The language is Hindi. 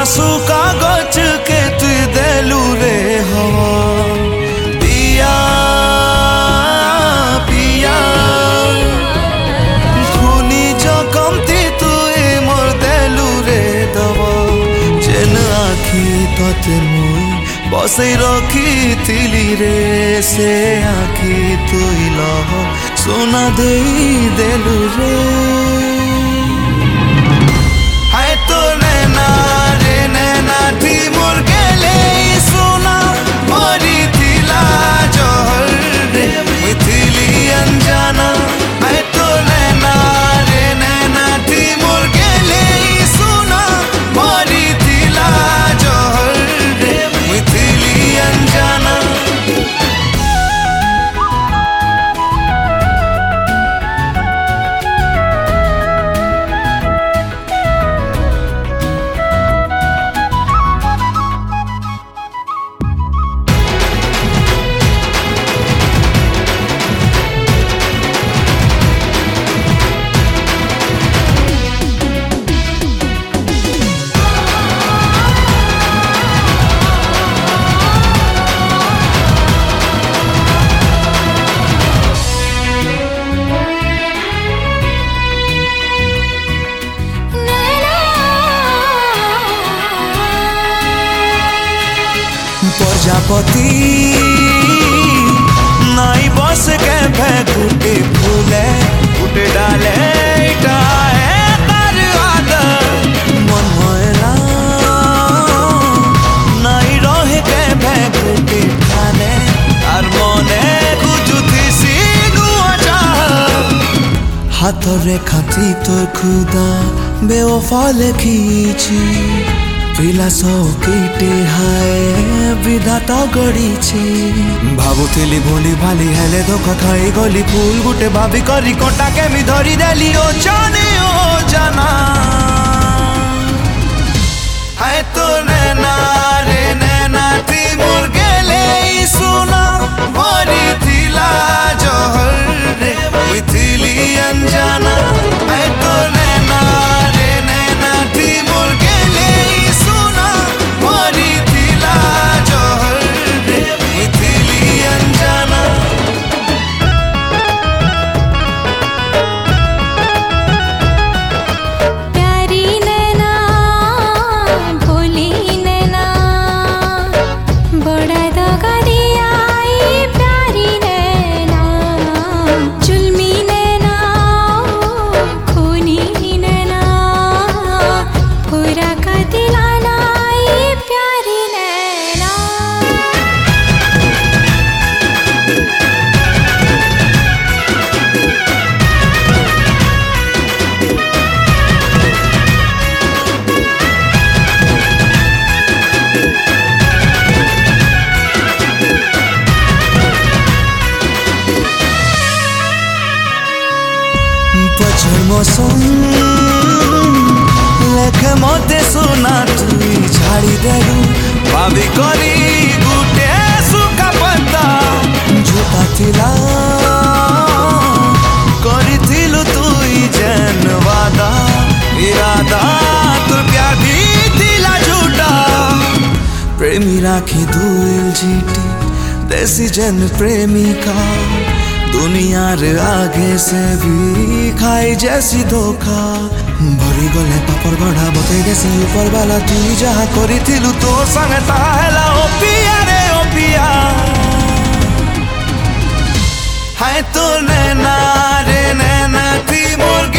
आंसू कागज के तु देलू रे हवा पिया पिया खूनी जखमती तु मोर देलू रे दवा जेन आखि तते मुई बसई रखी थिली रे से आखि तुई लह सोना दे देलू रे हाय तो नैना रे नैना थी मोर गेले सोना मरी थिला जहर रे मिथिली अनजाना हाय तो नैना रे नैना थी मोर गेले सोना मरी थिला जहर रे मिथिली अनजाना प्रजापति नाई बस के गुटे फूले गुटे डाले इटा है तार आदर मन होएला नाई रहे के गुटे ठाने और मने कुजुथी सीनु आजा हाथ रेखा थी तोर खुदा बेवफा लिखीची पिला सौकीटे हाय विधाता गढ़ी भावुली भोली भाली हेले धोखा खाई गली फूल गुटे भाभी करी कटा के मी धरी देली ओ जाना हाय तो नैना रे नैना थी मोर गेले सोना मरी थिला जहर रे मिथिली अनजाना हाय तो नैना रे नैना थी मोर गेले सोना मरी थिला जहर रे मिथिली अनजाना प्यारी नैना भोली नैना बड़ा दगा दिया ये प्यारी नैना जुल्मी नैना खूनी नैना पूरा का दिलाना ये प्यारी नैना पछड़ मौसम लेखे मते सुना तुई झाड़ी देलू भाभी करी गुटे सुखा पत्ता झूठा थिला करी थिलु तुई जन वादा इरादा तोर प्यार भी थिला झूठा प्रेमी राखी दुइल जीटी देसी जन प्रेमिका दुनिया रे आगे से भी खाई जैसी धोखा भरी गले पापड़ गढ़ा बते देसी ऊपर वाला तू जहाँ करी थिलु तोर संग ताहेला ओ पिया रे ओ पिया हाय तो नैना रे नैना थी मोर